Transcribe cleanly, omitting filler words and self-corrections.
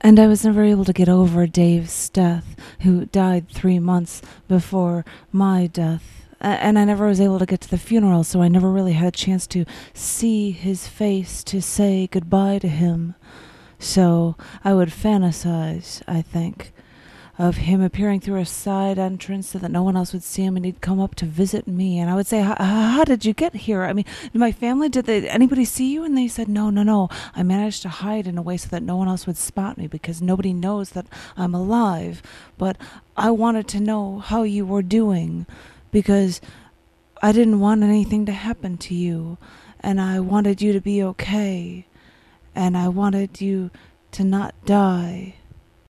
And I was never able to get over Dave's death, who died 3 months before my death. And I never was able to get to the funeral, so I never really had a chance to see his face, to say goodbye to him. So I would fantasize, I think, of him appearing through a side entrance so that no one else would see him, and he'd come up to visit me. And I would say, how did you get here? I mean, my family, anybody see you? And they said, no. I managed to hide in a way so that no one else would spot me, because nobody knows that I'm alive. But I wanted to know how you were doing, because I didn't want anything to happen to you. And I wanted you to be okay. And I wanted you to not die.